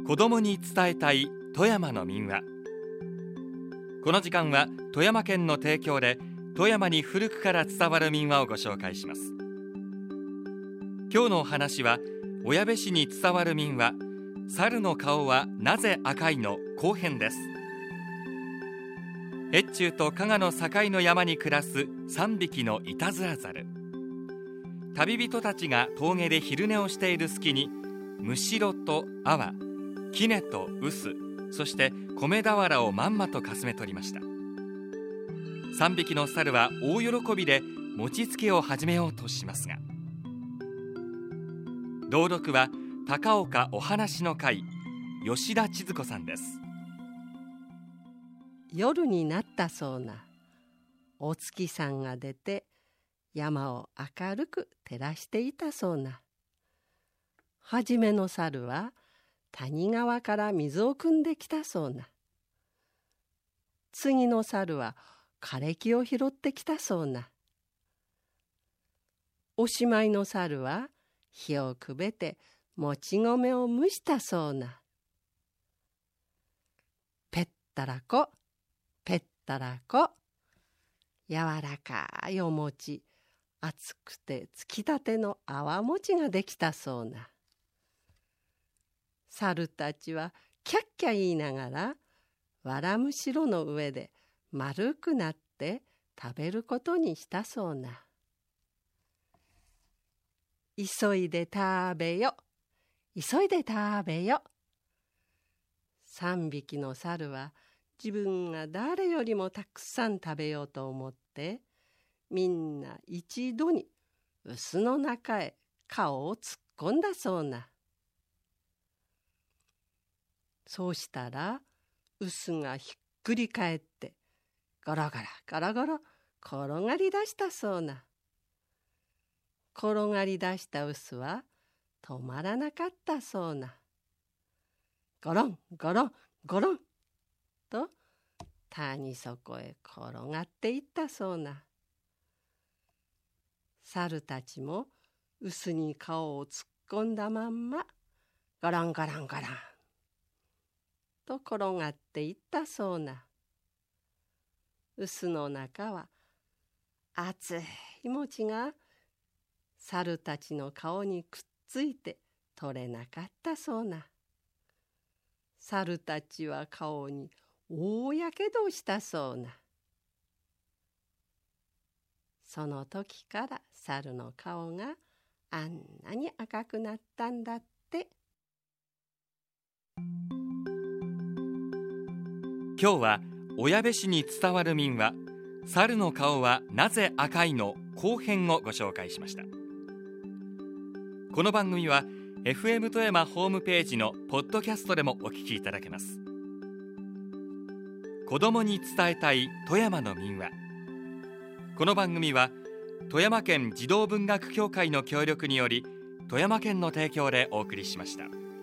子どもに伝えたい富山の民話。この時間は富山県の提供で富山に古くから伝わる民話をご紹介します。今日のお話は小矢部市に伝わる民話、猿の顔はなぜ赤いの後編です。越中と加賀の境の山に暮らす3匹のいたずら猿。旅人たちが峠で昼寝をしている隙に、むしろと阿波、きねとうす、そして米俵をまんまとかすめ取りました。3匹の猿は大喜びで餅つきを始めようとしますが、朗読は高岡お話の会、吉田千鶴子さんです。 夜になったそうな。お月さんが出て山を明るく照らしていたそうな。はじめの猿は谷川から水を汲んできたそうな。次の猿は枯れ木を拾ってきたそうな。おしまいの猿は火をくべてもち米を蒸したそうな。ぺったらこ、ぺったらこ、柔らかいお餅、熱くてつきたての泡餅ができたそうな。猿たちはキャッキャ言いながら、わらむしろの上で丸くなって食べることにしたそうな。急いで食べよ、急いで食べよ。3匹の猿は自分が誰よりもたくさん食べようと思って、みんな一度に臼の中へ顔を突っ込んだそうな。そうしたら臼がひっくり返ってゴロゴロゴロゴロ転がり出したそうな。転がり出した臼は止まらなかったそうな。ゴロンゴロンゴロンと谷底へ転がっていったそうな。猿たちも臼に顔を突っ込んだまんまゴロンゴロンゴロンと転がっていったそうな。臼の中は熱い餅が猿たちの顔にくっついて取れなかったそうな。猿たちは顔に大やけどをしたそうな。その時から猿の顔があんなに赤くなったんだって。 今日は小矢部市に伝わる民話、猿の顔はなぜ赤いの後編をご紹介しました。この番組は FM 富山ホームページのポッドキャストでもお聞きいただけます。子どもに伝えたい富山の民話。この番組は富山県児童文学協会の協力により、富山県の提供でお送りしました。